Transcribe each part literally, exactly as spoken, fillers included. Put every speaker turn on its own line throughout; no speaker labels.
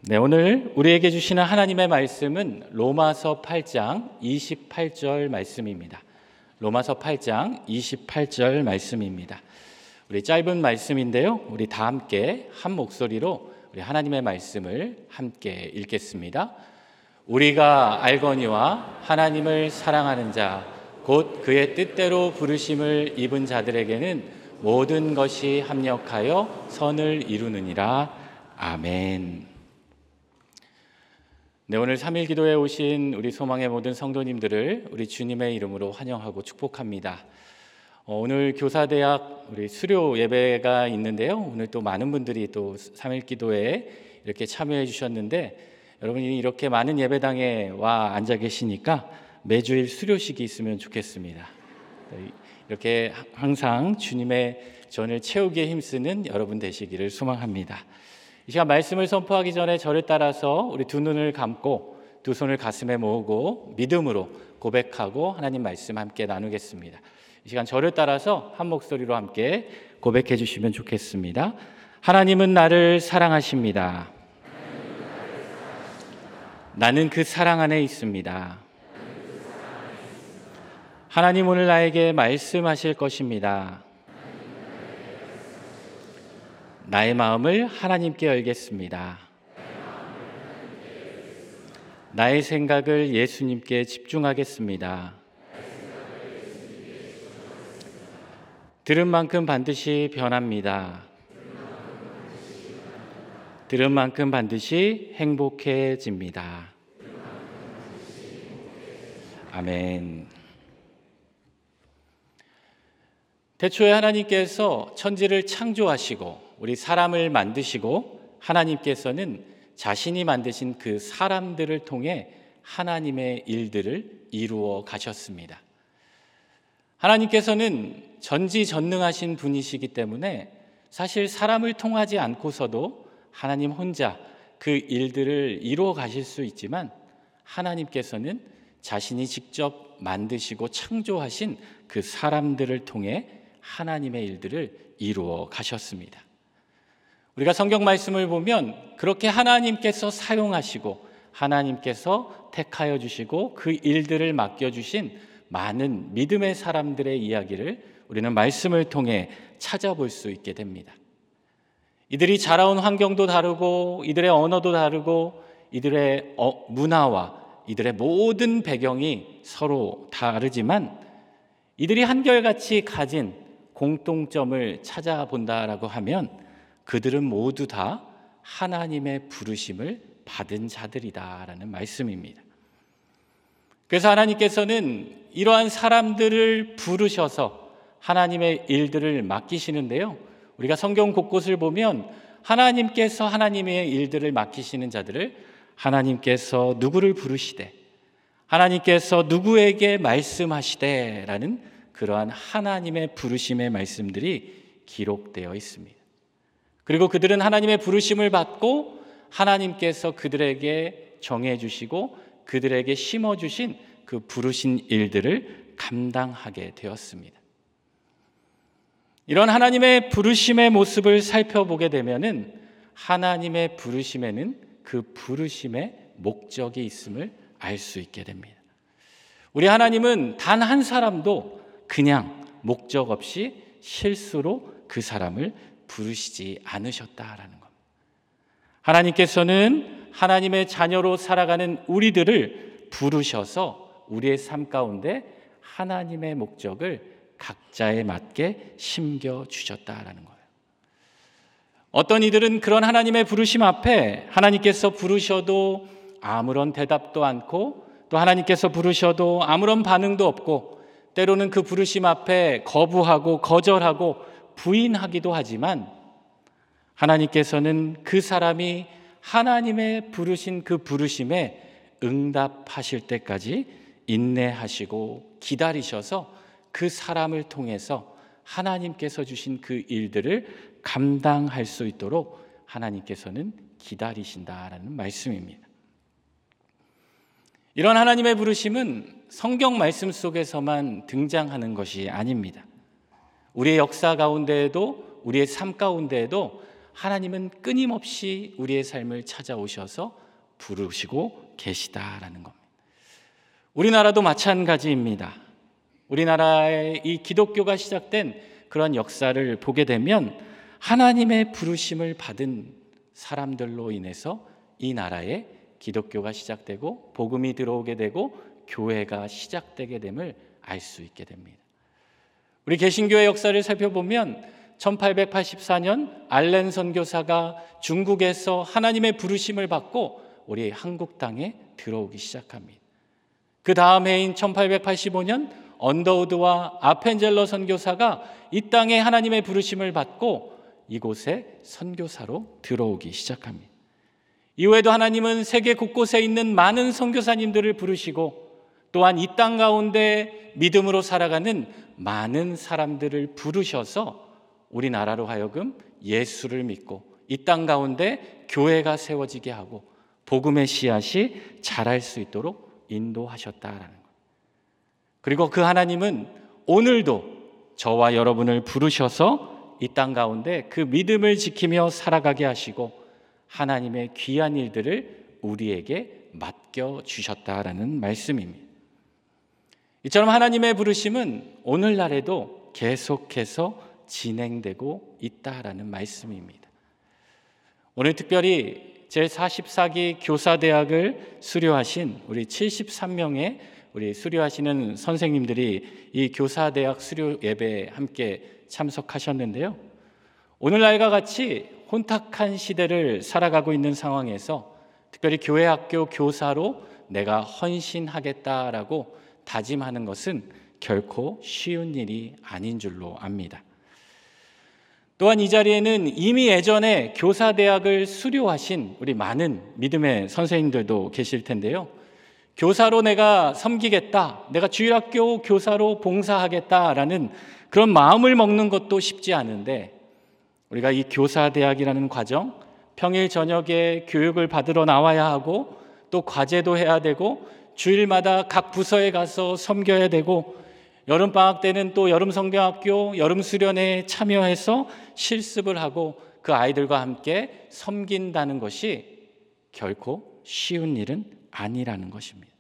네, 오늘 우리에게 주시는 하나님의 말씀은 로마서 팔 장 이십팔 절 말씀입니다. 로마서 팔 장 이십팔 절 말씀입니다. 우리 짧은 말씀인데요, 우리 다 함께 한 목소리로 우리 하나님의 말씀을 함께 읽겠습니다. 우리가 알거니와 하나님을 사랑하는 자, 곧 그의 뜻대로 부르심을 입은 자들에게는 모든 것이 합력하여 선을 이루느니라. 아멘. 네, 오늘 삼 일 기도에 오신 우리 소망의 모든 성도님들을 우리 주님의 이름으로 환영하고 축복합니다. 어, 오늘 교사대학 우리 수료 예배가 있는데요. 오늘 또 많은 분들이 또 삼 일 기도에 이렇게 참여해 주셨는데, 여러분이 이렇게 많은 예배당에 와 앉아 계시니까 매주일 수료식이 있으면 좋겠습니다. 이렇게 항상 주님의 전을 채우기에 힘쓰는 여러분 되시기를 소망합니다. 이 시간 말씀을 선포하기 전에 저를 따라서 우리 두 눈을 감고 두 손을 가슴에 모으고 믿음으로 고백하고 하나님 말씀 함께 나누겠습니다. 이 시간 저를 따라서 한 목소리로 함께 고백해 주시면 좋겠습니다. 하나님은 나를 사랑하십니다. 나는 그 사랑 안에 있습니다. 하나님 오늘 나에게 말씀하실 것입니다. 나의 마음을 하나님께 열겠습니다. 나의 생각을 예수님께 집중하겠습니다. 들은 만큼 반드시 변합니다. 들은 만큼 반드시 행복해집니다. 아멘. 태초에 하나님께서 천지를 창조하시고 우리 사람을 만드시고, 하나님께서는 자신이 만드신 그 사람들을 통해 하나님의 일들을 이루어 가셨습니다. 하나님께서는 전지전능하신 분이시기 때문에 사실 사람을 통하지 않고서도 하나님 혼자 그 일들을 이루어 가실 수 있지만, 하나님께서는 자신이 직접 만드시고 창조하신 그 사람들을 통해 하나님의 일들을 이루어 가셨습니다. 우리가 성경 말씀을 보면 그렇게 하나님께서 사용하시고 하나님께서 택하여 주시고 그 일들을 맡겨주신 많은 믿음의 사람들의 이야기를 우리는 말씀을 통해 찾아볼 수 있게 됩니다. 이들이 자라온 환경도 다르고 이들의 언어도 다르고 이들의 문화와 이들의 모든 배경이 서로 다르지만, 이들이 한결같이 가진 공통점을 찾아본다라고 하면 그들은 모두 다 하나님의 부르심을 받은 자들이다라는 말씀입니다. 그래서 하나님께서는 이러한 사람들을 부르셔서 하나님의 일들을 맡기시는데요, 우리가 성경 곳곳을 보면 하나님께서 하나님의 일들을 맡기시는 자들을 하나님께서 누구를 부르시되 하나님께서 누구에게 말씀하시되 라는 그러한 하나님의 부르심의 말씀들이 기록되어 있습니다. 그리고 그들은 하나님의 부르심을 받고 하나님께서 그들에게 정해주시고 그들에게 심어주신 그 부르신 일들을 감당하게 되었습니다. 이런 하나님의 부르심의 모습을 살펴보게 되면은 하나님의 부르심에는 그 부르심의 목적이 있음을 알 수 있게 됩니다. 우리 하나님은 단 한 사람도 그냥 목적 없이 실수로 그 사람을 부르시지 않으셨다라는 겁니다. 하나님께서는 하나님의 자녀로 살아가는 우리들을 부르셔서 우리의 삶 가운데 하나님의 목적을 각자에 맞게 심겨주셨다라는 거예요. 어떤 이들은 그런 하나님의 부르심 앞에 하나님께서 부르셔도 아무런 대답도 않고, 또 하나님께서 부르셔도 아무런 반응도 없고, 때로는 그 부르심 앞에 거부하고 거절하고 부인하기도 하지만, 하나님께서는 그 사람이 하나님의 부르신 그 부르심에 응답하실 때까지 인내하시고 기다리셔서 그 사람을 통해서 하나님께서 주신 그 일들을 감당할 수 있도록 하나님께서는 기다리신다라는 말씀입니다. 이런 하나님의 부르심은 성경 말씀 속에서만 등장하는 것이 아닙니다. 우리의 역사 가운데에도, 우리의 삶 가운데에도 하나님은 끊임없이 우리의 삶을 찾아오셔서 부르시고 계시다라는 겁니다. 우리나라도 마찬가지입니다. 우리나라의 이 기독교가 시작된 그런 역사를 보게 되면 하나님의 부르심을 받은 사람들로 인해서 이 나라에 기독교가 시작되고 복음이 들어오게 되고 교회가 시작되게 됨을 알 수 있게 됩니다. 우리 개신교의 역사를 살펴보면 천팔백팔십사 년 알렌 선교사가 중국에서 하나님의 부르심을 받고 우리 한국 땅에 들어오기 시작합니다. 그 다음 해인 천팔백팔십오 년 언더우드와 아펜젤러 선교사가 이 땅에 하나님의 부르심을 받고 이곳에 선교사로 들어오기 시작합니다. 이후에도 하나님은 세계 곳곳에 있는 많은 선교사님들을 부르시고 또한 이 땅 가운데 믿음으로 살아가는 많은 사람들을 부르셔서 우리나라로 하여금 예수를 믿고 이 땅 가운데 교회가 세워지게 하고 복음의 씨앗이 자랄 수 있도록 인도하셨다라는 것. 그리고 그 하나님은 오늘도 저와 여러분을 부르셔서 이 땅 가운데 그 믿음을 지키며 살아가게 하시고 하나님의 귀한 일들을 우리에게 맡겨주셨다라는 말씀입니다. 이처럼 하나님의 부르심은 오늘날에도 계속해서 진행되고 있다라는 말씀입니다. 오늘 특별히 제사십사 기 교사대학을 수료하신 우리 칠십삼 명의 우리 수료하시는 선생님들이 이 교사대학 수료 예배에 함께 참석하셨는데요. 오늘날과 같이 혼탁한 시대를 살아가고 있는 상황에서 특별히 교회학교 교사로 내가 헌신하겠다라고 다짐하는 것은 결코 쉬운 일이 아닌 줄로 압니다. 또한 이 자리에는 이미 예전에 교사대학을 수료하신 우리 많은 믿음의 선생님들도 계실 텐데요. 교사로 내가 섬기겠다, 내가 주일학교 교사로 봉사하겠다라는 그런 마음을 먹는 것도 쉽지 않은데 우리가 이 교사대학이라는 과정, 평일 저녁에 교육을 받으러 나와야 하고 또 과제도 해야 되고 주일마다 각 부서에 가서 섬겨야 되고 여름방학 때는 또 여름성경학교 여름수련회에 참여해서 실습을 하고 그 아이들과 함께 섬긴다는 것이 결코 쉬운 일은 아니라는 것입니다.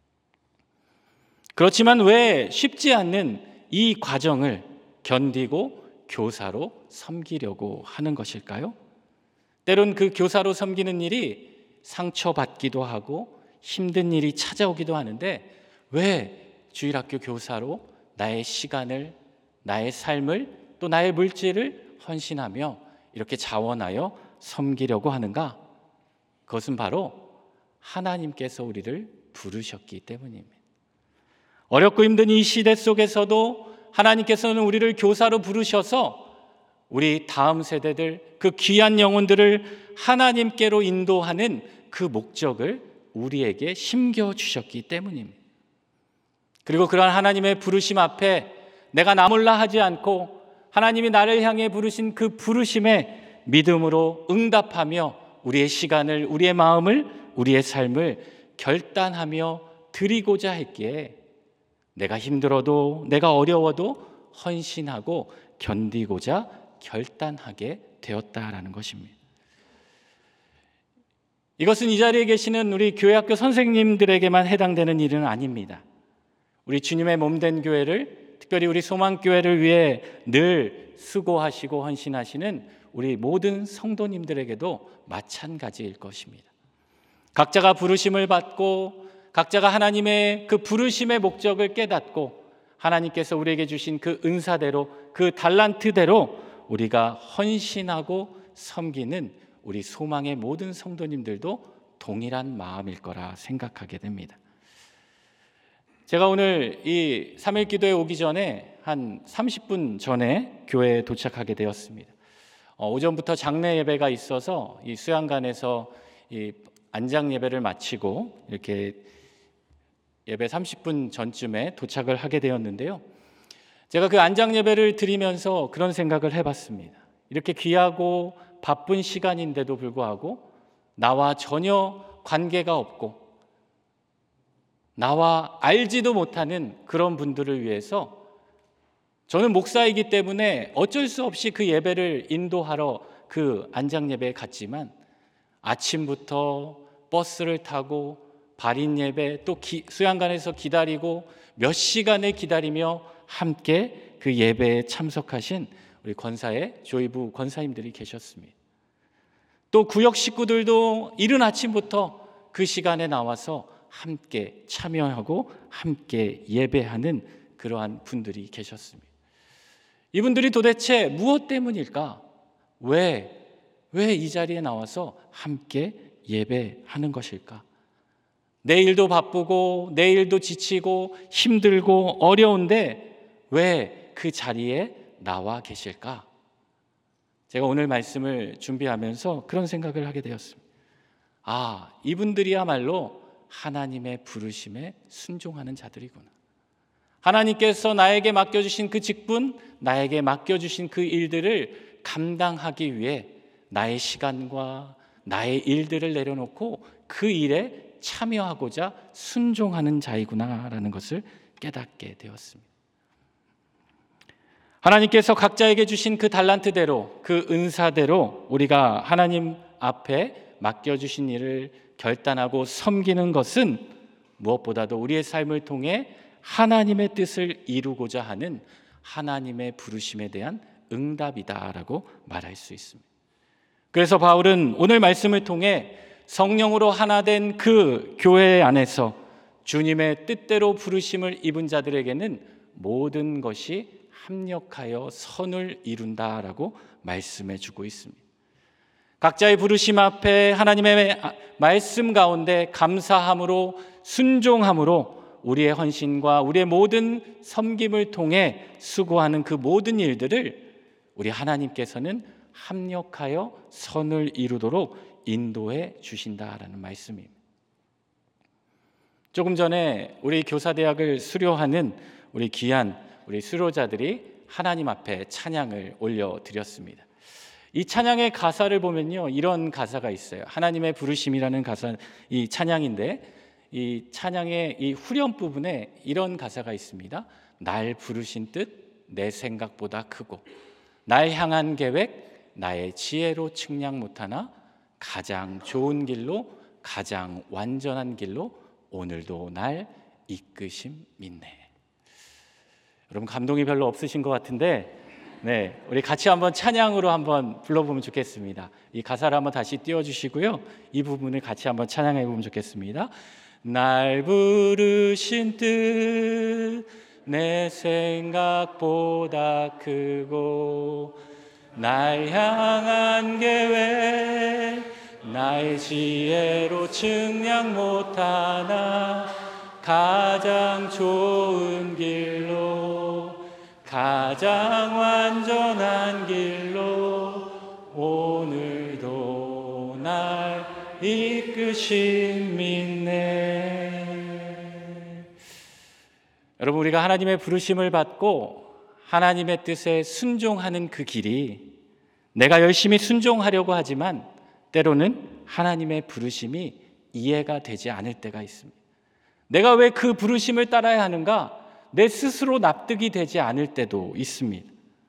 그렇지만 왜 쉽지 않는 이 과정을 견디고 교사로 섬기려고 하는 것일까요? 때론 그 교사로 섬기는 일이 상처받기도 하고 힘든 일이 찾아오기도 하는데 왜 주일학교 교사로 나의 시간을, 나의 삶을, 또 나의 물질을 헌신하며 이렇게 자원하여 섬기려고 하는가? 그것은 바로 하나님께서 우리를 부르셨기 때문입니다. 어렵고 힘든 이 시대 속에서도 하나님께서는 우리를 교사로 부르셔서 우리 다음 세대들, 그 귀한 영혼들을 하나님께로 인도하는 그 목적을 우리에게 심겨주셨기 때문입니다. 그리고 그러한 하나님의 부르심 앞에 내가 나 몰라 하지 않고 하나님이 나를 향해 부르신 그 부르심에 믿음으로 응답하며 우리의 시간을, 우리의 마음을, 우리의 삶을 결단하며 드리고자 했기에 내가 힘들어도 내가 어려워도 헌신하고 견디고자 결단하게 되었다라는 것입니다. 이것은 이 자리에 계시는 우리 교회학교 선생님들에게만 해당되는 일은 아닙니다. 우리 주님의 몸된 교회를, 특별히 우리 소망교회를 위해 늘 수고하시고 헌신하시는 우리 모든 성도님들에게도 마찬가지일 것입니다. 각자가 부르심을 받고 각자가 하나님의 그 부르심의 목적을 깨닫고 하나님께서 우리에게 주신 그 은사대로, 그 달란트대로 우리가 헌신하고 섬기는 우리 소망의 모든 성도님들도 동일한 마음일 거라 생각하게 됩니다. 제가 오늘 이 삼 일 기도에 오기 전에 한 삼십 분 전에 교회에 도착하게 되었습니다. 어, 오전부터 장례 예배가 있어서 이 수양관에서 이 안장 예배를 마치고 이렇게 예배 삼십 분 전쯤에 도착을 하게 되었는데요. 제가 그 안장 예배를 드리면서 그런 생각을 해봤습니다. 이렇게 귀하고 바쁜 시간인데도 불구하고 나와 전혀 관계가 없고 나와 알지도 못하는 그런 분들을 위해서 저는 목사이기 때문에 어쩔 수 없이 그 예배를 인도하러 그 안장 예배에 갔지만 아침부터 버스를 타고 발인 예배 또 기, 수양관에서 기다리고 몇 시간을 기다리며 함께 그 예배에 참석하신 우리 권사의 조이부 권사님들이 계셨습니다. 또 구역 식구들도 이른 아침부터 그 시간에 나와서 함께 참여하고 함께 예배하는 그러한 분들이 계셨습니다. 이분들이 도대체 무엇 때문일까? 왜, 왜 이 자리에 나와서 함께 예배하는 것일까? 내일도 바쁘고 내일도 지치고 힘들고 어려운데 왜 그 자리에 나와 계실까? 제가 오늘 말씀을 준비하면서 그런 생각을 하게 되었습니다. 아, 이분들이야말로 하나님의 부르심에 순종하는 자들이구나. 하나님께서 나에게 맡겨주신 그 직분, 나에게 맡겨주신 그 일들을 감당하기 위해 나의 시간과 나의 일들을 내려놓고 그 일에 참여하고자 순종하는 자이구나라는 것을 깨닫게 되었습니다. 하나님께서 각자에게 주신 그 달란트대로, 그 은사대로 우리가 하나님 앞에 맡겨주신 일을 결단하고 섬기는 것은 무엇보다도 우리의 삶을 통해 하나님의 뜻을 이루고자 하는 하나님의 부르심에 대한 응답이다라고 말할 수 있습니다. 그래서 바울은 오늘 말씀을 통해 성령으로 하나 된 그 교회 안에서 주님의 뜻대로 부르심을 입은 자들에게는 모든 것이 합력하여 선을 이룬다라고 말씀해 주고 있습니다. 각자의 부르심 앞에 하나님의 말씀 가운데 감사함으로 순종함으로 우리의 헌신과 우리의 모든 섬김을 통해 수고하는 그 모든 일들을 우리 하나님께서는 합력하여 선을 이루도록 인도해 주신다라는 말씀입니다. 조금 전에 우리 교사대학을 수료하는 우리 귀한 우리 수료자들이 하나님 앞에 찬양을 올려드렸습니다. 이 찬양의 가사를 보면요, 이런 가사가 있어요. 하나님의 부르심이라는 가사, 이 찬양인데 이 찬양의 이 후렴 부분에 이런 가사가 있습니다. 날 부르신 뜻 내 생각보다 크고 날 향한 계획 나의 지혜로 측량 못하나 가장 좋은 길로 가장 완전한 길로 오늘도 날 이끄심 믿네. 여러분 감동이 별로 없으신 것 같은데 네, 우리 같이 한번 찬양으로 한번 불러보면 좋겠습니다. 이 가사를 한번 다시 띄워주시고요. 이 부분을 같이 한번 찬양해 보면 좋겠습니다. 날 부르신 뜻 내 생각보다 크고 날 향한 계획 나의 지혜로 측량 못하나 가장 좋은 길로 가장 완전한 길로 오늘도 날 이끄심 믿네. 여러분, 우리가 하나님의 부르심을 받고 하나님의 뜻에 순종하는 그 길이 내가 열심히 순종하려고 하지만 때로는 하나님의 부르심이 이해가 되지 않을 때가 있습니다. 내가 왜 그 부르심을 따라야 하는가? 내 스스로 납득이 되지 않을 때도 있습니다.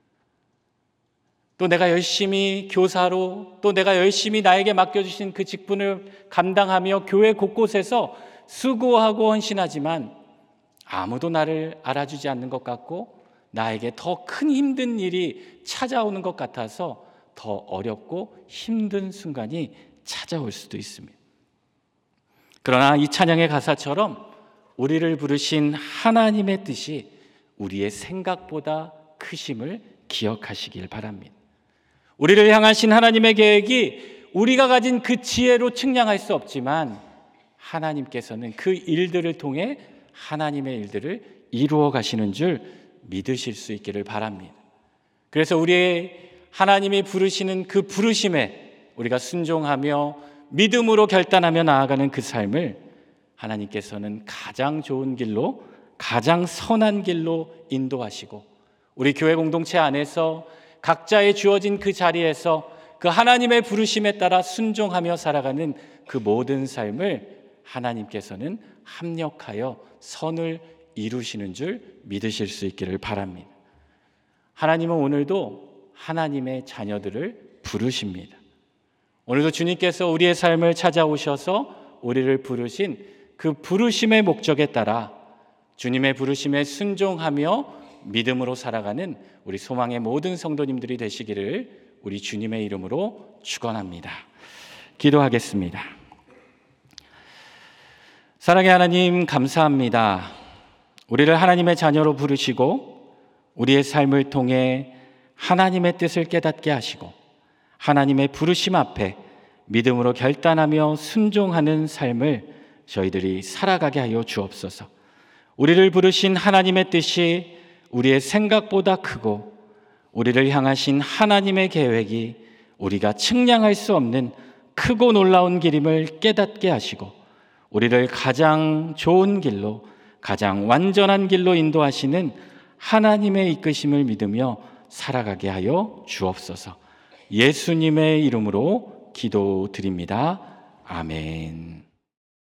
또 내가 열심히 교사로 또 내가 열심히 나에게 맡겨주신 그 직분을 감당하며 교회 곳곳에서 수고하고 헌신하지만 아무도 나를 알아주지 않는 것 같고 나에게 더 큰 힘든 일이 찾아오는 것 같아서 더 어렵고 힘든 순간이 찾아올 수도 있습니다. 그러나 이 찬양의 가사처럼 우리를 부르신 하나님의 뜻이 우리의 생각보다 크심을 기억하시길 바랍니다. 우리를 향하신 하나님의 계획이 우리가 가진 그 지혜로 측량할 수 없지만 하나님께서는 그 일들을 통해 하나님의 일들을 이루어 가시는 줄 믿으실 수 있기를 바랍니다. 그래서 우리의 하나님이 부르시는 그 부르심에 우리가 순종하며 믿음으로 결단하며 나아가는 그 삶을 하나님께서는 가장 좋은 길로 가장 선한 길로 인도하시고 우리 교회 공동체 안에서 각자의 주어진 그 자리에서 그 하나님의 부르심에 따라 순종하며 살아가는 그 모든 삶을 하나님께서는 합력하여 선을 이루시는 줄 믿으실 수 있기를 바랍니다. 하나님은 오늘도 하나님의 자녀들을 부르십니다. 오늘도 주님께서 우리의 삶을 찾아오셔서 우리를 부르신 그 부르심의 목적에 따라 주님의 부르심에 순종하며 믿음으로 살아가는 우리 소망의 모든 성도님들이 되시기를 우리 주님의 이름으로 축원합니다. 기도하겠습니다. 사랑의 하나님, 감사합니다. 우리를 하나님의 자녀로 부르시고 우리의 삶을 통해 하나님의 뜻을 깨닫게 하시고 하나님의 부르심 앞에 믿음으로 결단하며 순종하는 삶을 저희들이 살아가게 하여 주옵소서. 우리를 부르신 하나님의 뜻이 우리의 생각보다 크고 우리를 향하신 하나님의 계획이 우리가 측량할 수 없는 크고 놀라운 길임을 깨닫게 하시고 우리를 가장 좋은 길로, 가장 완전한 길로 인도하시는 하나님의 이끄심을 믿으며 살아가게 하여 주옵소서. 예수님의 이름으로 기도드립니다. 아멘.